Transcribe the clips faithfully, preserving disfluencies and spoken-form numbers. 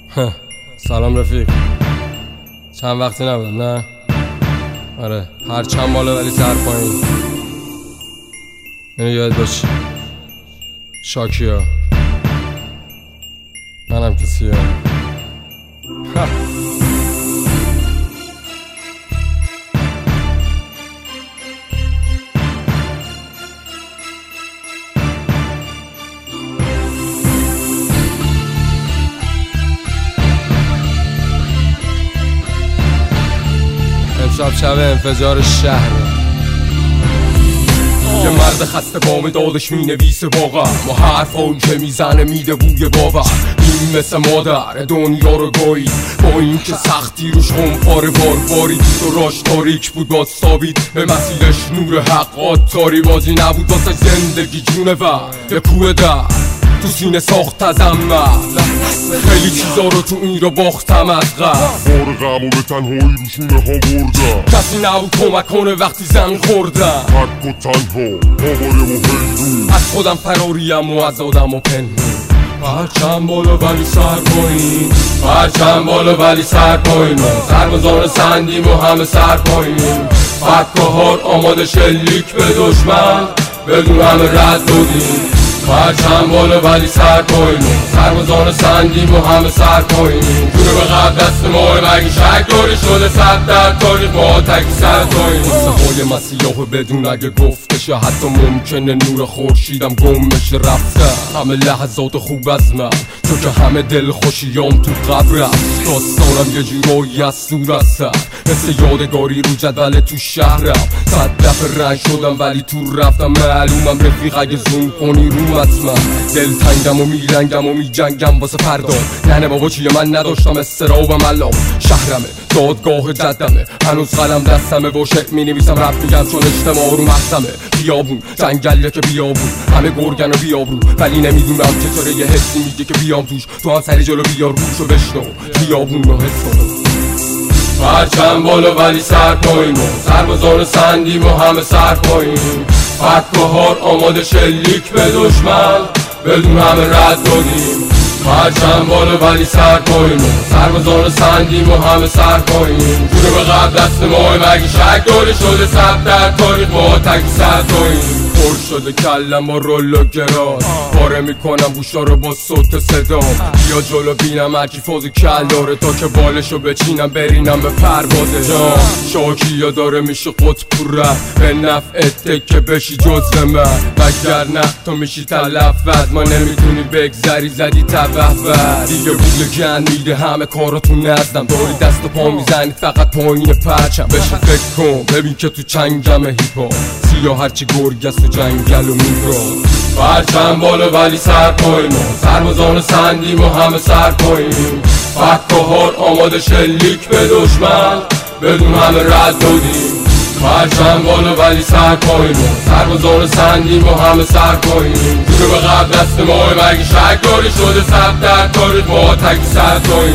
سلام رفیق. چند وقتی نبودم نه؟ آره پرچم بالا ولی سر پایین. اینو یاد باش. شاکیا منم کسیه. امشب شب انفجار شهر. یه مرد خسته بام دادش می نویسه واقعا، ما حرف اون که میزنه میده بوی باور. این مثل مادر دنیا رو گوی، با این که سختی روش خونپاره بار باری دید و راش تاریک بود باز ثابت به مسیرش نور حقات تاری بازی نبود واسه زندگی جونه و یه کوه در تو سینه ساخت از عمل. خیلی چیزا رو تو این رو باختم از قصد، بار غم و به تنهایی روشونه ها بردم. کسی نبود کمک کنه وقتی زمین خوردم. تک و تنها آواره و هیدون، از خودم فراریم و از آدم و پنهون. پرچم بالا ولی سر پایین، پرچم بالا ولی سر پایین. سربازان سندیم و همه سر پایین. فکاهار آماده شلیک به دشمن، بدون همه رد بودیم. پرچم بالا ولی سر پایین، سربازان سندیم و همه سر پایین. جونه به قبل دست ما مگی شک داری شده صد در تاریخ ما تکی سر پایین. سوال مسیحا بدون اگه گفتشه، حتی ممکنه نور خورشیدم گم بشه رفته. همه لحظات خوب از من تو که همه دل خوشیام تو قبر است. داستانم یه جورایی از سور است، مثل یادگاری رو جدول تو شهرم. صد دفعه رنگ شدم ولی تو رفتم، معلومم رفیق اگه زوم کنی رو حتما. دل تنگم و میرنگم و میجنگم واسه فردا. نه بابا چیه من نداشتم استرابم الان. شهرمه دادگاه جدمه، هنوز قلم دستمه و شعر مینویسم رپ میگم چون اجتماع رو مغزمه. بیابون جنگلیه که بیابون همه گرگن و بیابرو، ولی نمیدونم چطوره یه حسی میگه که بیام توش. تو هم سری جلو بیار روشو بشنو، بیابون رو حس کنو. پرچم بالا ولی سر پایین، سربازان سندیم و همه سر پایین. فکاهار آماده شلیک به دشمن، بدون همه رد دادیم. پرچم بالا ولی سر پایین، سربازان سندیم و همه سر پایین. جونه به قبل دست ما مگی شک داری شده صد در تاریخ ما تکی سر پایین. پر شده کلم با رول و گراز، پاره میکنم گوشا رو با صوت صدام. بیا جلو بینم هرکی فاز کل داره، تا که بالشو بچینم برینم به پرواز جان. شاکیا داره میشه قطب رفت، به نفعت تکه بشی جزو من. وگر نه تو میشی تلفت، ما نمیتونی بگذری زدی تبهبت. دیگه بوده گند میده همه کاراتون نزدم، داری دست و پا میزنید فقط پایین پرچم. بشه فکر کن ببین که تو چنگم هیپا، سیا هرچی گرگست و جنگل و میرا. پرچم بالا ولی سر پایین، سربازان سندیم و همه سر پایین. فکاهار آماده شلیک به دشمن، بدون همه رد دادیم. پرچم بالا ولی سر پایین، سربازان سندیم و همه سر پایین. جونه به قبل دست ما مگی شک داری شده صد در تاریخ ما تکی سر پایین.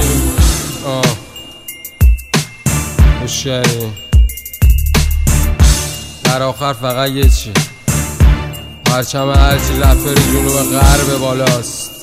خوشگلی در آخر فقط یه چی، پرچم هرچی رپر جنوب غرب بالاست.